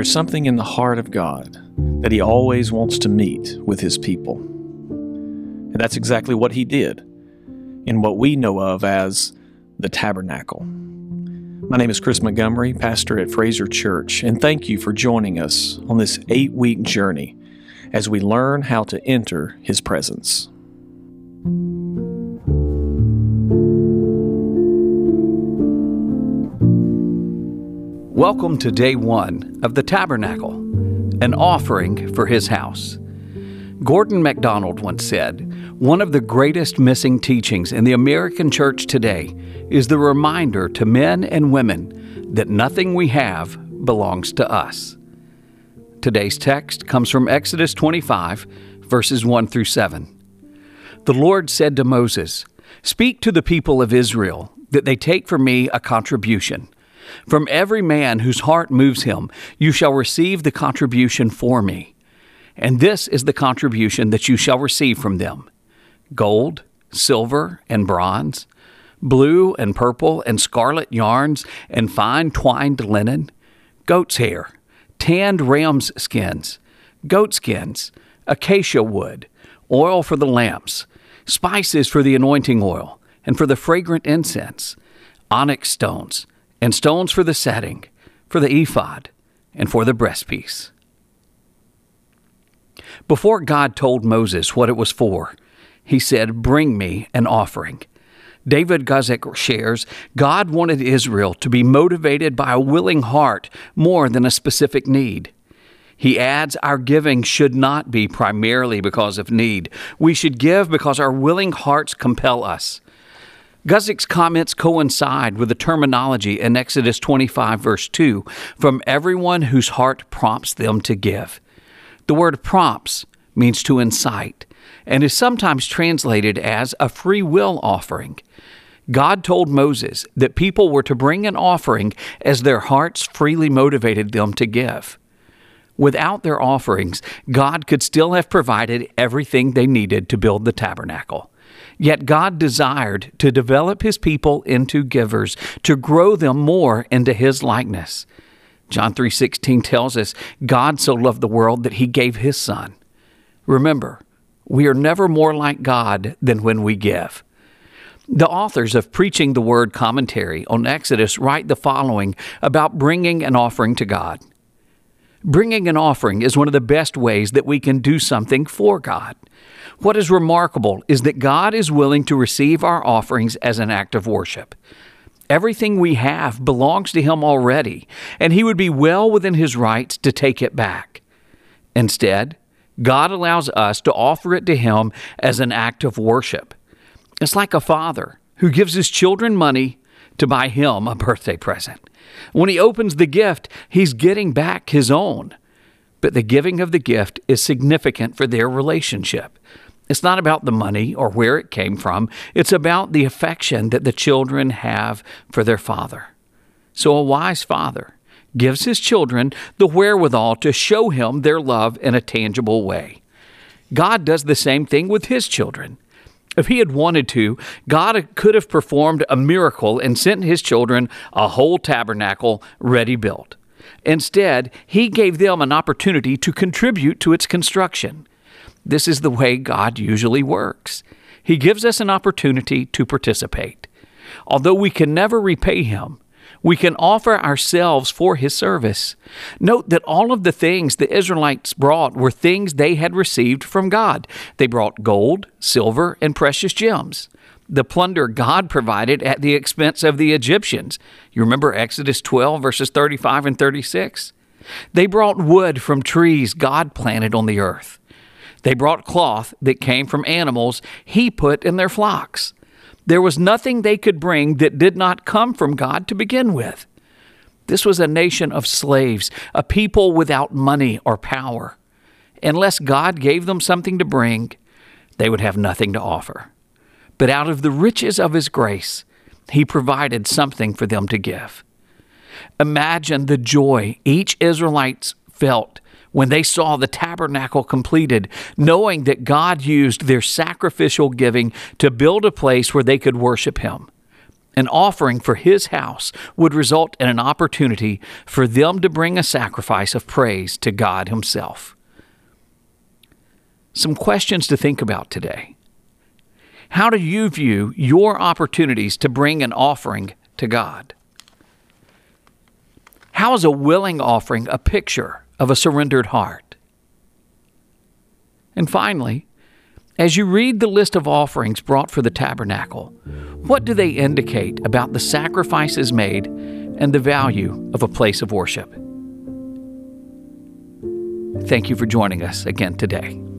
there's something in the heart of God that He always wants to meet with His people. And that's exactly what He did in what we know of as the tabernacle. My name is Chris Montgomery, pastor at Fraser Church, and thank you for joining us on this 8-week journey as we learn how to enter His presence. Welcome to day 1 of the Tabernacle, an offering for His house. Gordon MacDonald once said, "One of the greatest missing teachings in the American church today is the reminder to men and women that nothing we have belongs to us." Today's text comes from Exodus 25, verses 1 through 7. The Lord said to Moses, "Speak to the people of Israel that they take from me a contribution. From every man whose heart moves him, you shall receive the contribution for me. And this is the contribution that you shall receive from them: gold, silver, and bronze, blue and purple and scarlet yarns, and fine twined linen, goat's hair, tanned ram's skins, goat skins, acacia wood, oil for the lamps, spices for the anointing oil, and for the fragrant incense, onyx stones, and stones for the setting, for the ephod, and for the breastpiece." Before God told Moses what it was for, He said, "Bring me an offering." David Guzik shares, God wanted Israel to be motivated by a willing heart more than a specific need. He adds, our giving should not be primarily because of need. We should give because our willing hearts compel us. Guzik's comments coincide with the terminology in Exodus 25, verse 2, from everyone whose heart prompts them to give. The word prompts means to incite, and is sometimes translated as a free will offering. God told Moses that people were to bring an offering as their hearts freely motivated them to give. Without their offerings, God could still have provided everything they needed to build the tabernacle. Yet God desired to develop His people into givers, to grow them more into His likeness. John 3:16 tells us, God so loved the world that He gave His Son. Remember, we are never more like God than when we give. The authors of Preaching the Word commentary on Exodus write the following about bringing an offering to God. Bringing an offering is one of the best ways that we can do something for God. What is remarkable is that God is willing to receive our offerings as an act of worship. Everything we have belongs to Him already, and He would be well within His rights to take it back. Instead, God allows us to offer it to Him as an act of worship. It's like a father who gives his children money to buy him a birthday present. When he opens the gift, he's getting back his own. But the giving of the gift is significant for their relationship. It's not about the money or where it came from. It's about the affection that the children have for their father. So a wise father gives his children the wherewithal to show him their love in a tangible way. God does the same thing with His children. If He had wanted to, God could have performed a miracle and sent His children a whole tabernacle ready built. Instead, He gave them an opportunity to contribute to its construction. This is the way God usually works. He gives us an opportunity to participate. Although we can never repay Him, we can offer ourselves for His service. Note that all of the things the Israelites brought were things they had received from God. They brought gold, silver, and precious gems. The plunder God provided at the expense of the Egyptians. You remember Exodus 12, verses 35 and 36? They brought wood from trees God planted on the earth. They brought cloth that came from animals He put in their flocks. There was nothing they could bring that did not come from God to begin with. This was a nation of slaves, a people without money or power. Unless God gave them something to bring, they would have nothing to offer. But out of the riches of His grace, He provided something for them to give. Imagine the joy each Israelite felt when they saw the tabernacle completed, knowing that God used their sacrificial giving to build a place where they could worship Him. An offering for His house would result in an opportunity for them to bring a sacrifice of praise to God Himself. Some questions to think about today. How do you view your opportunities to bring an offering to God? How is a willing offering a picture of a surrendered heart? And finally, as you read the list of offerings brought for the tabernacle, what do they indicate about the sacrifices made and the value of a place of worship? Thank you for joining us again today.